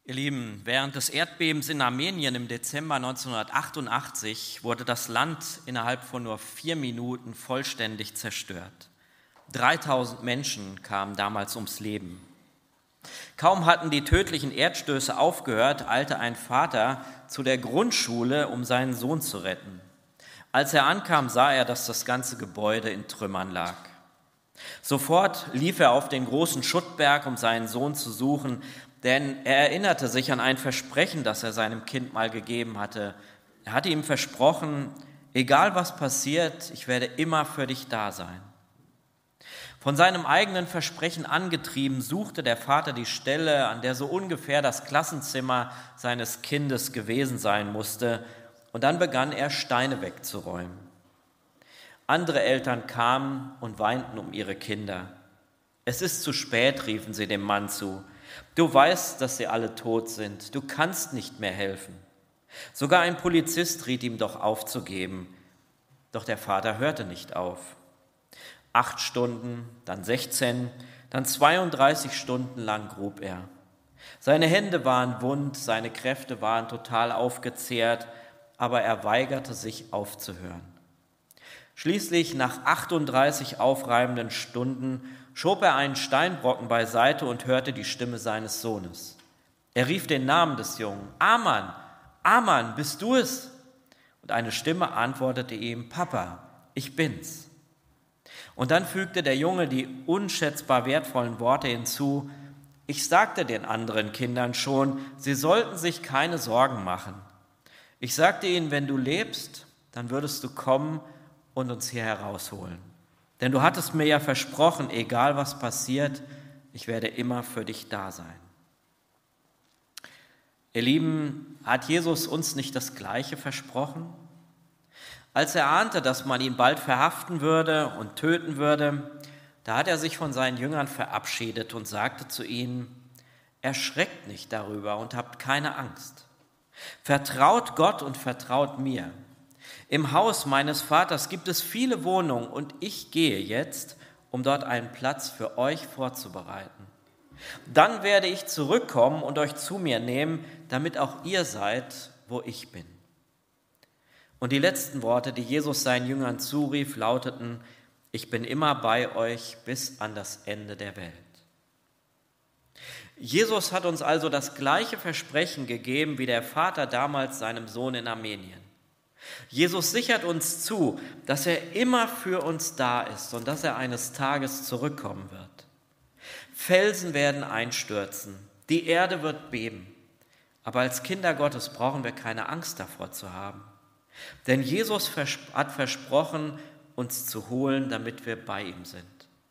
Ihr Lieben, während des Erdbebens in Armenien im Dezember 1988 wurde das Land innerhalb von nur 4 Minuten vollständig zerstört. 3000 Menschen kamen damals ums Leben. Kaum hatten die tödlichen Erdstöße aufgehört, eilte ein Vater zu der Grundschule, um seinen Sohn zu retten. Als er ankam, sah er, dass das ganze Gebäude in Trümmern lag. Sofort lief er auf den großen Schuttberg, um seinen Sohn zu suchen, denn er erinnerte sich an ein Versprechen, das er seinem Kind mal gegeben hatte. Er hatte ihm versprochen, egal was passiert, ich werde immer für dich da sein. Von seinem eigenen Versprechen angetrieben, suchte der Vater die Stelle, an der so ungefähr das Klassenzimmer seines Kindes gewesen sein musste, und dann begann er, Steine wegzuräumen. Andere Eltern kamen und weinten um ihre Kinder. Es ist zu spät, riefen sie dem Mann zu. Du weißt, dass sie alle tot sind. Du kannst nicht mehr helfen. Sogar ein Polizist riet ihm doch aufzugeben. Doch der Vater hörte nicht auf. 8 Stunden, dann 16, dann 32 Stunden lang grub er. Seine Hände waren wund, seine Kräfte waren total aufgezehrt, aber er weigerte sich aufzuhören. Schließlich, nach 38 aufreibenden Stunden, schob er einen Steinbrocken beiseite und hörte die Stimme seines Sohnes. Er rief den Namen des Jungen. Aman, Aman, bist du es? Und eine Stimme antwortete ihm, Papa, ich bin's. Und dann fügte der Junge die unschätzbar wertvollen Worte hinzu, ich sagte den anderen Kindern schon, sie sollten sich keine Sorgen machen. Ich sagte ihnen, wenn du lebst, dann würdest du kommen und uns hier herausholen. Denn du hattest mir ja versprochen, egal was passiert, ich werde immer für dich da sein. Ihr Lieben, hat Jesus uns nicht das Gleiche versprochen? Als er ahnte, dass man ihn bald verhaften würde und töten würde, da hat er sich von seinen Jüngern verabschiedet und sagte zu ihnen, erschreckt nicht darüber und habt keine Angst. Vertraut Gott und vertraut mir. Im Haus meines Vaters gibt es viele Wohnungen und ich gehe jetzt, um dort einen Platz für euch vorzubereiten. Dann werde ich zurückkommen und euch zu mir nehmen, damit auch ihr seid, wo ich bin. Und die letzten Worte, die Jesus seinen Jüngern zurief, lauteten, ich bin immer bei euch bis an das Ende der Welt. Jesus hat uns also das gleiche Versprechen gegeben wie der Vater damals seinem Sohn in Armenien. Jesus sichert uns zu, dass er immer für uns da ist und dass er eines Tages zurückkommen wird. Felsen werden einstürzen, die Erde wird beben, aber als Kinder Gottes brauchen wir keine Angst davor zu haben. Denn Jesus hat versprochen, uns zu holen, damit wir bei ihm sind.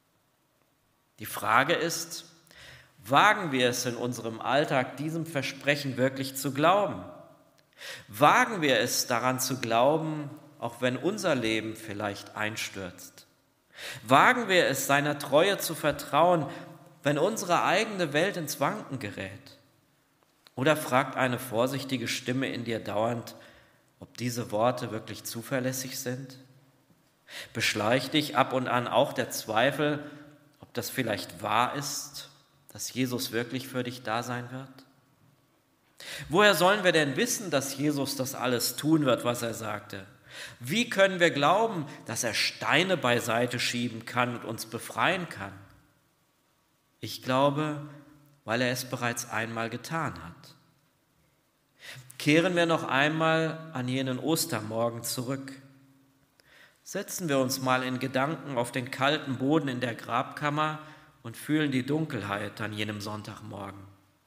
Die Frage ist, wagen wir es in unserem Alltag, diesem Versprechen wirklich zu glauben? Wagen wir es daran zu glauben, auch wenn unser Leben vielleicht einstürzt? Wagen wir es, seiner Treue zu vertrauen, wenn unsere eigene Welt ins Wanken gerät? Oder fragt eine vorsichtige Stimme in dir dauernd, ob diese Worte wirklich zuverlässig sind? Beschleicht dich ab und an auch der Zweifel, ob das vielleicht wahr ist, dass Jesus wirklich für dich da sein wird? Woher sollen wir denn wissen, dass Jesus das alles tun wird, was er sagte? Wie können wir glauben, dass er Steine beiseite schieben kann und uns befreien kann? Ich glaube, weil er es bereits einmal getan hat. Kehren wir noch einmal an jenen Ostermorgen zurück. Setzen wir uns mal in Gedanken auf den kalten Boden in der Grabkammer und fühlen die Dunkelheit an jenem Sonntagmorgen.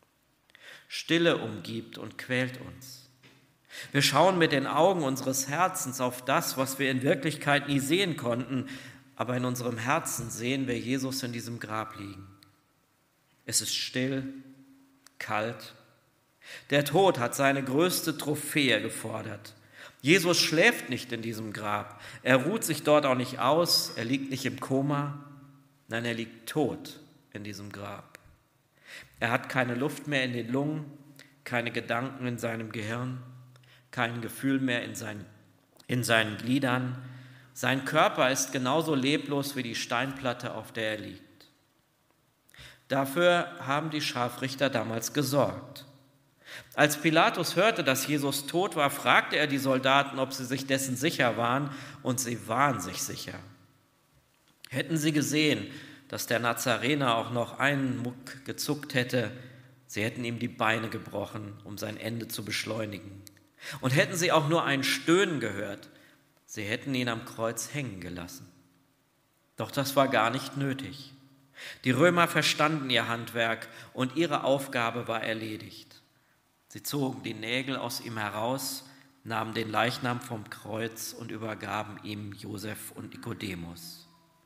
Stille umgibt und quält uns. Wir schauen mit den Augen unseres Herzens auf das, was wir in Wirklichkeit nie sehen konnten, aber in unserem Herzen sehen wir Jesus in diesem Grab liegen. Es ist still, kalt. Der Tod hat seine größte Trophäe gefordert. Jesus schläft nicht in diesem Grab. Er ruht sich dort auch nicht aus. Er liegt nicht im Koma. Nein, er liegt tot in diesem Grab. Er hat keine Luft mehr in den Lungen, keine Gedanken in seinem Gehirn, kein Gefühl mehr in seinen Gliedern. Sein Körper ist genauso leblos wie die Steinplatte, auf der er liegt. Dafür haben die Scharfrichter damals gesorgt. Als Pilatus hörte, dass Jesus tot war, fragte er die Soldaten, ob sie sich dessen sicher waren, und sie waren sich sicher. Hätten sie gesehen, dass der Nazarener auch noch einen Muck gezuckt hätte, sie hätten ihm die Beine gebrochen, um sein Ende zu beschleunigen. Und hätten sie auch nur ein Stöhnen gehört, sie hätten ihn am Kreuz hängen gelassen. Doch das war gar nicht nötig. Die Römer verstanden ihr Handwerk und ihre Aufgabe war erledigt. Sie zogen die Nägel aus ihm heraus, nahmen den Leichnam vom Kreuz und übergaben ihm Josef und Nikodemus.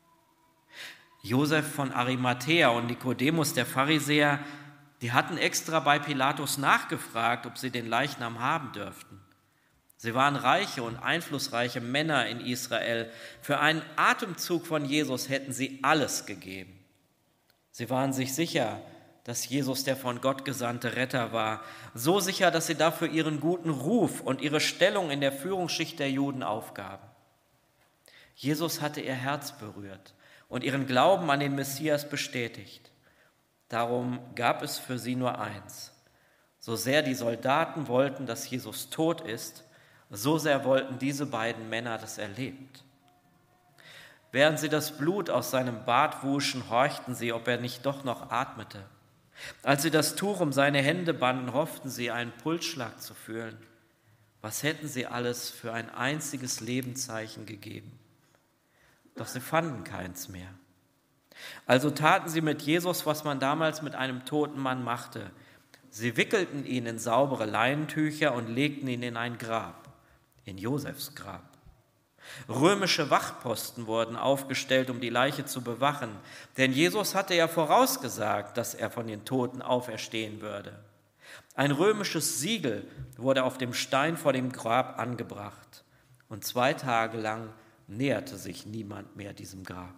Josef von Arimathäa und Nikodemus, der Pharisäer, die hatten extra bei Pilatus nachgefragt, ob sie den Leichnam haben dürften. Sie waren reiche und einflussreiche Männer in Israel. Für einen Atemzug von Jesus hätten sie alles gegeben. Sie waren sich sicher, dass Jesus der von Gott gesandte Retter war. So sicher, dass sie dafür ihren guten Ruf und ihre Stellung in der Führungsschicht der Juden aufgaben. Jesus hatte ihr Herz berührt und ihren Glauben an den Messias bestätigt. Darum gab es für sie nur eins. So sehr die Soldaten wollten, dass Jesus tot ist, so sehr wollten diese beiden Männer, dass er lebt. Während sie das Blut aus seinem Bart wuschen, horchten sie, ob er nicht doch noch atmete. Als sie das Tuch um seine Hände banden, hofften sie, einen Pulsschlag zu fühlen. Was hätten sie alles für ein einziges Lebenszeichen gegeben? Doch sie fanden keins mehr. Also taten sie mit Jesus, was man damals mit einem toten Mann machte. Sie wickelten ihn in saubere Leinentücher und legten ihn in ein Grab, in Josefs Grab. Römische Wachposten wurden aufgestellt, um die Leiche zu bewachen, denn Jesus hatte ja vorausgesagt, dass er von den Toten auferstehen würde. Ein römisches Siegel wurde auf dem Stein vor dem Grab angebracht und 2 Tage lang näherte sich niemand mehr diesem Grab.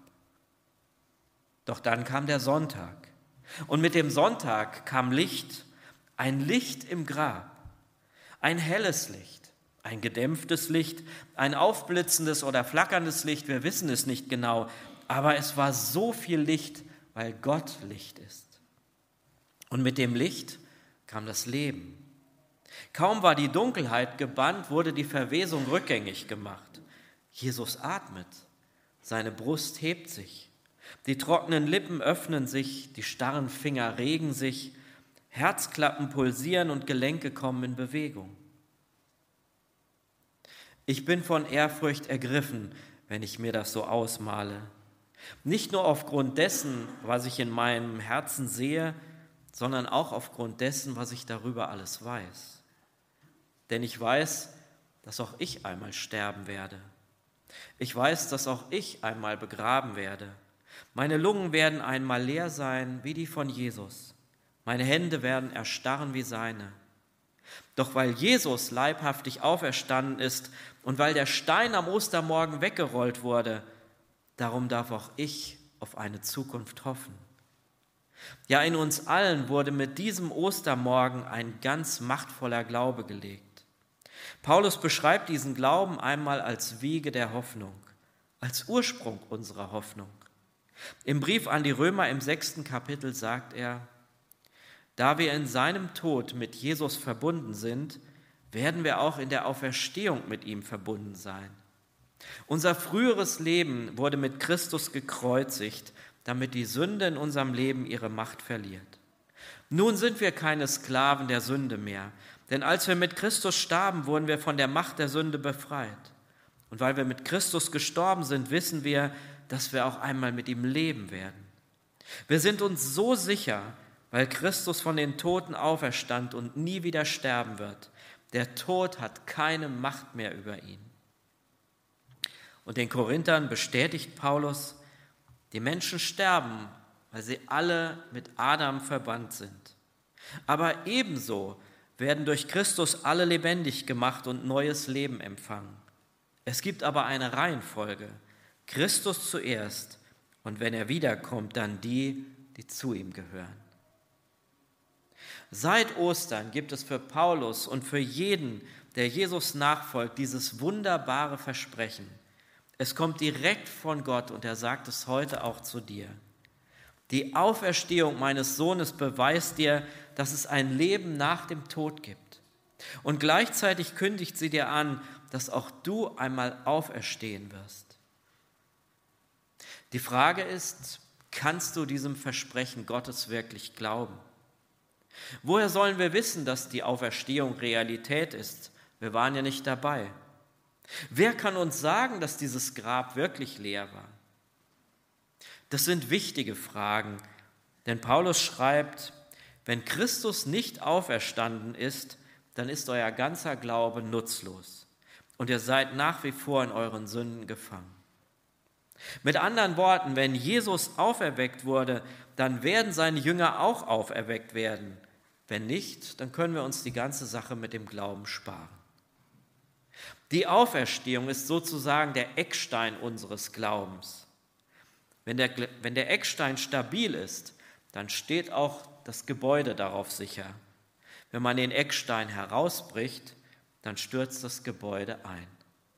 Doch dann kam der Sonntag und mit dem Sonntag kam Licht, ein Licht im Grab, ein helles Licht. Ein gedämpftes Licht, ein aufblitzendes oder flackerndes Licht, wir wissen es nicht genau, aber es war so viel Licht, weil Gott Licht ist. Und mit dem Licht kam das Leben. Kaum war die Dunkelheit gebannt, wurde die Verwesung rückgängig gemacht. Jesus atmet, seine Brust hebt sich, die trockenen Lippen öffnen sich, die starren Finger regen sich, Herzklappen pulsieren und Gelenke kommen in Bewegung. Ich bin von Ehrfurcht ergriffen, wenn ich mir das so ausmale. Nicht nur aufgrund dessen, was ich in meinem Herzen sehe, sondern auch aufgrund dessen, was ich darüber alles weiß. Denn ich weiß, dass auch ich einmal sterben werde. Ich weiß, dass auch ich einmal begraben werde. Meine Lungen werden einmal leer sein wie die von Jesus. Meine Hände werden erstarren wie seine. Doch weil Jesus leibhaftig auferstanden ist und weil der Stein am Ostermorgen weggerollt wurde, darum darf auch ich auf eine Zukunft hoffen. Ja, in uns allen wurde mit diesem Ostermorgen ein ganz machtvoller Glaube gelegt. Paulus beschreibt diesen Glauben einmal als Wiege der Hoffnung, als Ursprung unserer Hoffnung. Im Brief an die Römer im 6. Kapitel sagt er: Da wir in seinem Tod mit Jesus verbunden sind, werden wir auch in der Auferstehung mit ihm verbunden sein. Unser früheres Leben wurde mit Christus gekreuzigt, damit die Sünde in unserem Leben ihre Macht verliert. Nun sind wir keine Sklaven der Sünde mehr, denn als wir mit Christus starben, wurden wir von der Macht der Sünde befreit. Und weil wir mit Christus gestorben sind, wissen wir, dass wir auch einmal mit ihm leben werden. Wir sind uns so sicher, weil Christus von den Toten auferstand und nie wieder sterben wird. Der Tod hat keine Macht mehr über ihn. Und den Korinthern bestätigt Paulus, die Menschen sterben, weil sie alle mit Adam verbannt sind. Aber ebenso werden durch Christus alle lebendig gemacht und neues Leben empfangen. Es gibt aber eine Reihenfolge: Christus zuerst und wenn er wiederkommt, dann die, die zu ihm gehören. Seit Ostern gibt es für Paulus und für jeden, der Jesus nachfolgt, dieses wunderbare Versprechen. Es kommt direkt von Gott und er sagt es heute auch zu dir. Die Auferstehung meines Sohnes beweist dir, dass es ein Leben nach dem Tod gibt. Und gleichzeitig kündigt sie dir an, dass auch du einmal auferstehen wirst. Die Frage ist, kannst du diesem Versprechen Gottes wirklich glauben? Woher sollen wir wissen, dass die Auferstehung Realität ist? Wir waren ja nicht dabei. Wer kann uns sagen, dass dieses Grab wirklich leer war? Das sind wichtige Fragen, denn Paulus schreibt, wenn Christus nicht auferstanden ist, dann ist euer ganzer Glaube nutzlos und ihr seid nach wie vor in euren Sünden gefangen. Mit anderen Worten, wenn Jesus auferweckt wurde, dann werden seine Jünger auch auferweckt werden. Wenn nicht, dann können wir uns die ganze Sache mit dem Glauben sparen. Die Auferstehung ist sozusagen der Eckstein unseres Glaubens. Wenn der Eckstein stabil ist, dann steht auch das Gebäude darauf sicher. Wenn man den Eckstein herausbricht, dann stürzt das Gebäude ein.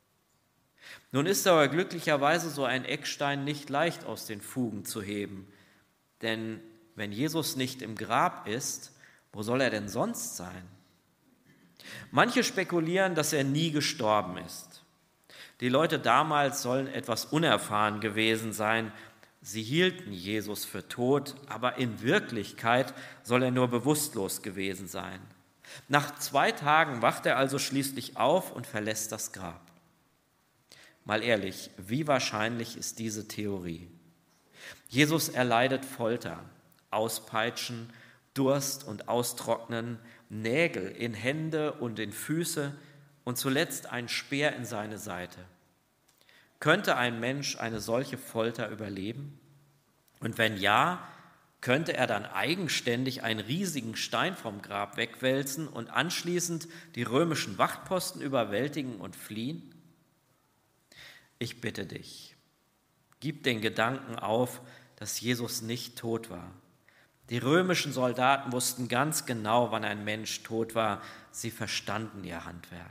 Nun ist aber glücklicherweise so ein Eckstein nicht leicht aus den Fugen zu heben. Denn wenn Jesus nicht im Grab ist, wo soll er denn sonst sein? Manche spekulieren, dass er nie gestorben ist. Die Leute damals sollen etwas unerfahren gewesen sein. Sie hielten Jesus für tot, aber in Wirklichkeit soll er nur bewusstlos gewesen sein. Nach 2 Tagen wacht er also schließlich auf und verlässt das Grab. Mal ehrlich, wie wahrscheinlich ist diese Theorie? Jesus erleidet Folter, Auspeitschen, Durst und Austrocknen, Nägel in Hände und in Füße und zuletzt ein Speer in seine Seite. Könnte ein Mensch eine solche Folter überleben? Und wenn ja, könnte er dann eigenständig einen riesigen Stein vom Grab wegwälzen und anschließend die römischen Wachtposten überwältigen und fliehen? Ich bitte dich, gib den Gedanken auf, dass Jesus nicht tot war. Die römischen Soldaten wussten ganz genau, wann ein Mensch tot war. Sie verstanden ihr Handwerk.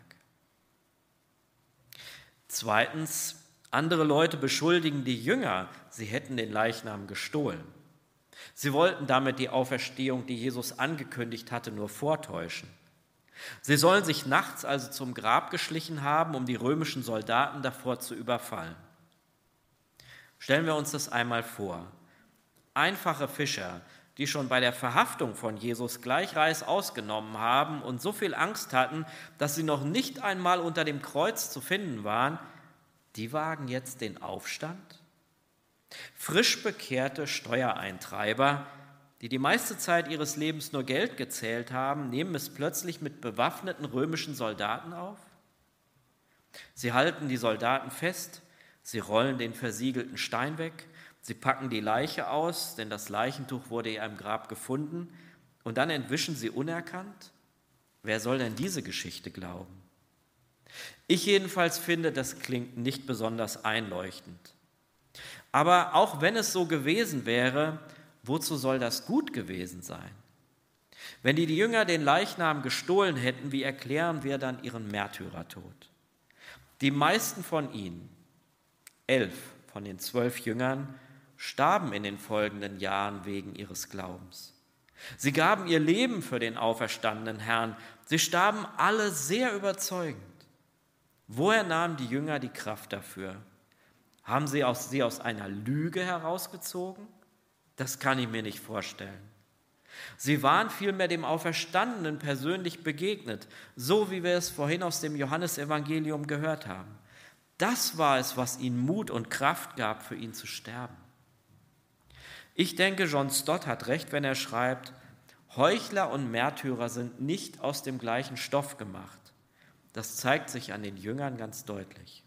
Zweitens, andere Leute beschuldigen die Jünger, sie hätten den Leichnam gestohlen. Sie wollten damit die Auferstehung, die Jesus angekündigt hatte, nur vortäuschen. Sie sollen sich nachts also zum Grab geschlichen haben, um die römischen Soldaten davor zu überfallen. Stellen wir uns das einmal vor. Einfache Fischer, die schon bei der Verhaftung von Jesus gleich Reis ausgenommen haben und so viel Angst hatten, dass sie noch nicht einmal unter dem Kreuz zu finden waren, die wagen jetzt den Aufstand? Frisch bekehrte Steuereintreiber, die die meiste Zeit ihres Lebens nur Geld gezählt haben, nehmen es plötzlich mit bewaffneten römischen Soldaten auf? Sie halten die Soldaten fest, sie rollen den versiegelten Stein weg, sie packen die Leiche aus, denn das Leichentuch wurde ja im Grab gefunden, und dann entwischen sie unerkannt? Wer soll denn diese Geschichte glauben? Ich jedenfalls finde, das klingt nicht besonders einleuchtend. Aber auch wenn es so gewesen wäre, wozu soll das gut gewesen sein? Wenn die Jünger den Leichnam gestohlen hätten, wie erklären wir dann ihren Märtyrertod? Die meisten von ihnen, 11 von den 12 Jüngern, starben in den folgenden Jahren wegen ihres Glaubens. Sie gaben ihr Leben für den auferstandenen Herrn. Sie starben alle sehr überzeugend. Woher nahmen die Jünger die Kraft dafür? Haben sie aus einer Lüge herausgezogen? Das kann ich mir nicht vorstellen. Sie waren vielmehr dem Auferstandenen persönlich begegnet, so wie wir es vorhin aus dem Johannesevangelium gehört haben. Das war es, was ihnen Mut und Kraft gab, für ihn zu sterben. Ich denke, John Stott hat recht, wenn er schreibt, Heuchler und Märtyrer sind nicht aus dem gleichen Stoff gemacht. Das zeigt sich an den Jüngern ganz deutlich.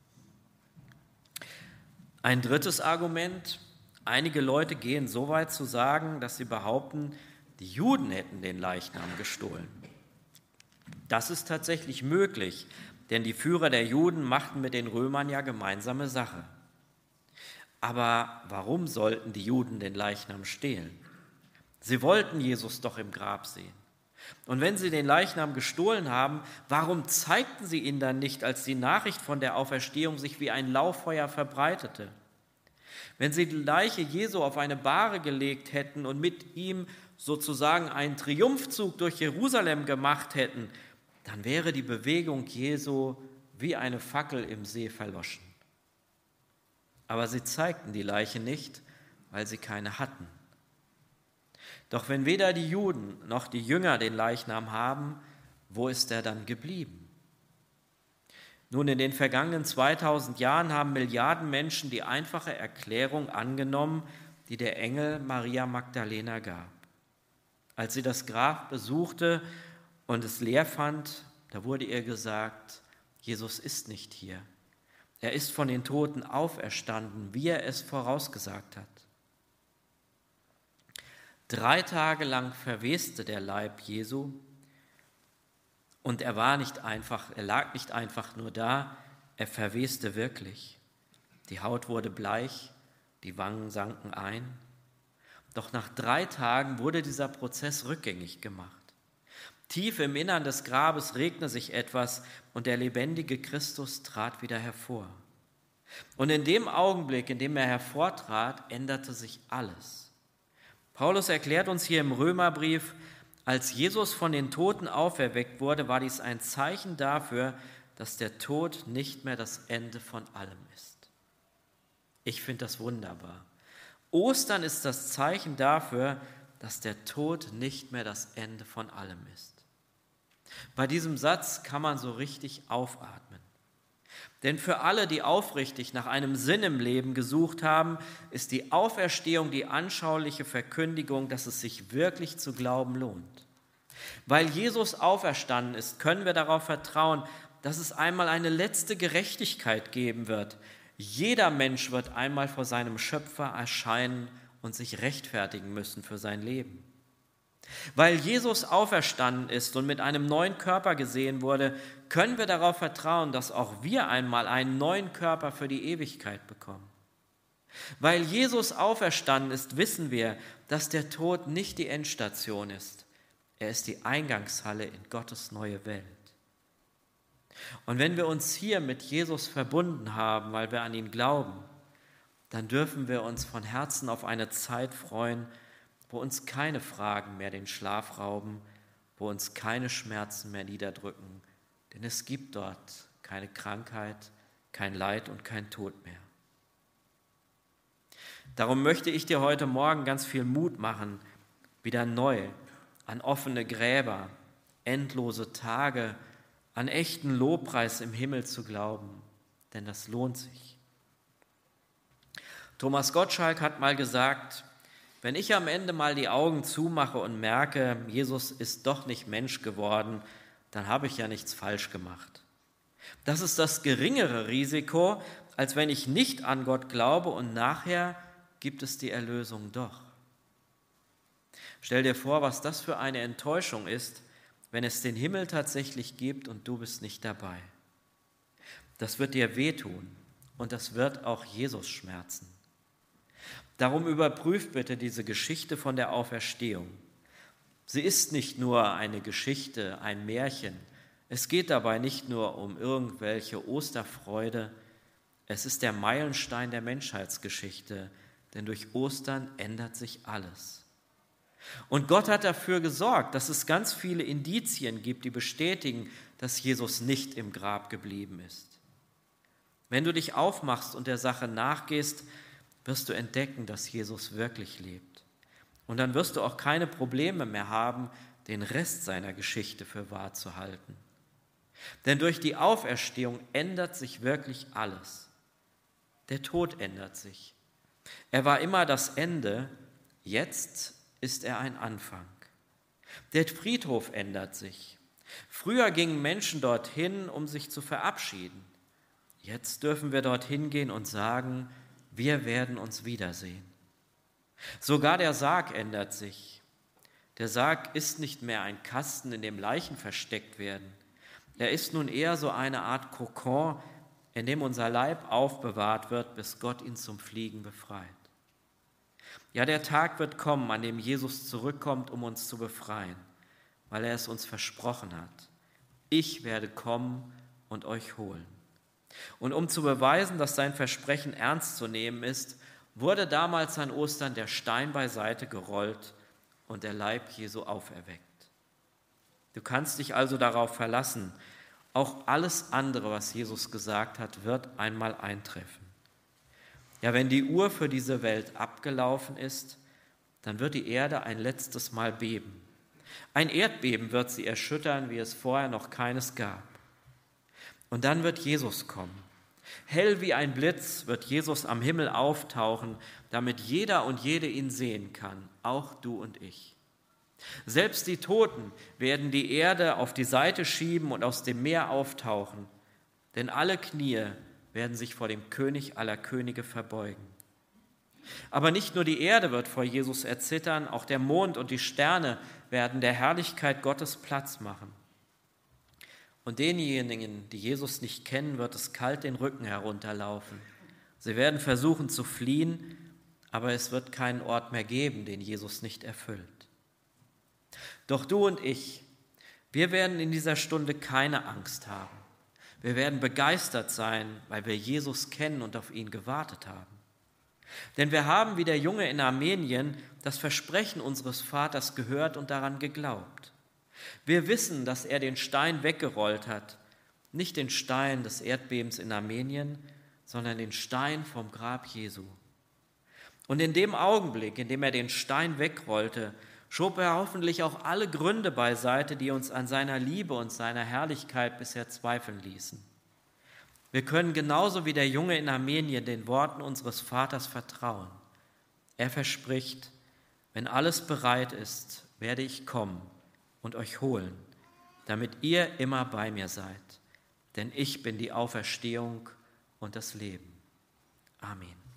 Ein drittes Argument: Einige Leute gehen so weit zu sagen, dass sie behaupten, die Juden hätten den Leichnam gestohlen. Das ist tatsächlich möglich, denn die Führer der Juden machten mit den Römern ja gemeinsame Sache. Aber warum sollten die Juden den Leichnam stehlen? Sie wollten Jesus doch im Grab sehen. Und wenn sie den Leichnam gestohlen haben, warum zeigten sie ihn dann nicht, als die Nachricht von der Auferstehung sich wie ein Lauffeuer verbreitete? Wenn sie die Leiche Jesu auf eine Bahre gelegt hätten und mit ihm sozusagen einen Triumphzug durch Jerusalem gemacht hätten, dann wäre die Bewegung Jesu wie eine Fackel im See verloschen. Aber sie zeigten die Leiche nicht, weil sie keine hatten. Doch wenn weder die Juden noch die Jünger den Leichnam haben, wo ist er dann geblieben? Nun, in den vergangenen 2000 Jahren haben Milliarden Menschen die einfache Erklärung angenommen, die der Engel Maria Magdalena gab. Als sie das Grab besuchte und es leer fand, da wurde ihr gesagt, Jesus ist nicht hier. Er ist von den Toten auferstanden, wie er es vorausgesagt hat. 3 Tage lang verweste der Leib Jesu und er lag nicht einfach nur da, er verweste wirklich. Die Haut wurde bleich, die Wangen sanken ein. Doch nach 3 Tagen wurde dieser Prozess rückgängig gemacht. Tief im Innern des Grabes regte sich etwas und der lebendige Christus trat wieder hervor. Und in dem Augenblick, in dem er hervortrat, änderte sich alles. Paulus erklärt uns hier im Römerbrief, als Jesus von den Toten auferweckt wurde, war dies ein Zeichen dafür, dass der Tod nicht mehr das Ende von allem ist. Ich finde das wunderbar. Ostern ist das Zeichen dafür, dass der Tod nicht mehr das Ende von allem ist. Bei diesem Satz kann man so richtig aufatmen. Denn für alle, die aufrichtig nach einem Sinn im Leben gesucht haben, ist die Auferstehung die anschauliche Verkündigung, dass es sich wirklich zu glauben lohnt. Weil Jesus auferstanden ist, können wir darauf vertrauen, dass es einmal eine letzte Gerechtigkeit geben wird. Jeder Mensch wird einmal vor seinem Schöpfer erscheinen und sich rechtfertigen müssen für sein Leben. Weil Jesus auferstanden ist und mit einem neuen Körper gesehen wurde, können wir darauf vertrauen, dass auch wir einmal einen neuen Körper für die Ewigkeit bekommen. Weil Jesus auferstanden ist, wissen wir, dass der Tod nicht die Endstation ist. Er ist die Eingangshalle in Gottes neue Welt. Und wenn wir uns hier mit Jesus verbunden haben, weil wir an ihn glauben, dann dürfen wir uns von Herzen auf eine Zeit freuen, wo uns keine Fragen mehr den Schlaf rauben, wo uns keine Schmerzen mehr niederdrücken, denn es gibt dort keine Krankheit, kein Leid und kein Tod mehr. Darum möchte ich dir heute Morgen ganz viel Mut machen, wieder neu an offene Gräber, endlose Tage, an echten Lobpreis im Himmel zu glauben, denn das lohnt sich. Thomas Gottschalk hat mal gesagt, wenn ich am Ende mal die Augen zumache und merke, Jesus ist doch nicht Mensch geworden, dann habe ich ja nichts falsch gemacht. Das ist das geringere Risiko, als wenn ich nicht an Gott glaube und nachher gibt es die Erlösung doch. Stell dir vor, was das für eine Enttäuschung ist, wenn es den Himmel tatsächlich gibt und du bist nicht dabei. Das wird dir wehtun und das wird auch Jesus schmerzen. Darum überprüf bitte diese Geschichte von der Auferstehung. Sie ist nicht nur eine Geschichte, ein Märchen. Es geht dabei nicht nur um irgendwelche Osterfreude. Es ist der Meilenstein der Menschheitsgeschichte, denn durch Ostern ändert sich alles. Und Gott hat dafür gesorgt, dass es ganz viele Indizien gibt, die bestätigen, dass Jesus nicht im Grab geblieben ist. Wenn du dich aufmachst und der Sache nachgehst, wirst du entdecken, dass Jesus wirklich lebt. Und dann wirst du auch keine Probleme mehr haben, den Rest seiner Geschichte für wahr zu halten. Denn durch die Auferstehung ändert sich wirklich alles. Der Tod ändert sich. Er war immer das Ende, jetzt ist er ein Anfang. Der Friedhof ändert sich. Früher gingen Menschen dorthin, um sich zu verabschieden. Jetzt dürfen wir dorthin gehen und sagen, wir werden uns wiedersehen. Sogar der Sarg ändert sich. Der Sarg ist nicht mehr ein Kasten, in dem Leichen versteckt werden. Er ist nun eher so eine Art Kokon, in dem unser Leib aufbewahrt wird, bis Gott ihn zum Fliegen befreit. Ja, der Tag wird kommen, an dem Jesus zurückkommt, um uns zu befreien, weil er es uns versprochen hat. Ich werde kommen und euch holen. Und um zu beweisen, dass sein Versprechen ernst zu nehmen ist, wurde damals an Ostern der Stein beiseite gerollt und der Leib Jesu auferweckt. Du kannst dich also darauf verlassen, auch alles andere, was Jesus gesagt hat, wird einmal eintreffen. Ja, wenn die Uhr für diese Welt abgelaufen ist, dann wird die Erde ein letztes Mal beben. Ein Erdbeben wird sie erschüttern, wie es vorher noch keines gab. Und dann wird Jesus kommen. Hell wie ein Blitz wird Jesus am Himmel auftauchen, damit jeder und jede ihn sehen kann, auch du und ich. Selbst die Toten werden die Erde auf die Seite schieben und aus dem Meer auftauchen, denn alle Knie werden sich vor dem König aller Könige verbeugen. Aber nicht nur die Erde wird vor Jesus erzittern, auch der Mond und die Sterne werden der Herrlichkeit Gottes Platz machen. Und denjenigen, die Jesus nicht kennen, wird es kalt den Rücken herunterlaufen. Sie werden versuchen zu fliehen, aber es wird keinen Ort mehr geben, den Jesus nicht erfüllt. Doch du und ich, wir werden in dieser Stunde keine Angst haben. Wir werden begeistert sein, weil wir Jesus kennen und auf ihn gewartet haben. Denn wir haben, wie der Junge in Armenien, das Versprechen unseres Vaters gehört und daran geglaubt. Wir wissen, dass er den Stein weggerollt hat, nicht den Stein des Erdbebens in Armenien, sondern den Stein vom Grab Jesu. Und in dem Augenblick, in dem er den Stein wegrollte, schob er hoffentlich auch alle Gründe beiseite, die uns an seiner Liebe und seiner Herrlichkeit bisher zweifeln ließen. Wir können genauso wie der Junge in Armenien den Worten unseres Vaters vertrauen. Er verspricht, wenn alles bereit ist, werde ich kommen und euch holen, damit ihr immer bei mir seid. Denn ich bin die Auferstehung und das Leben. Amen.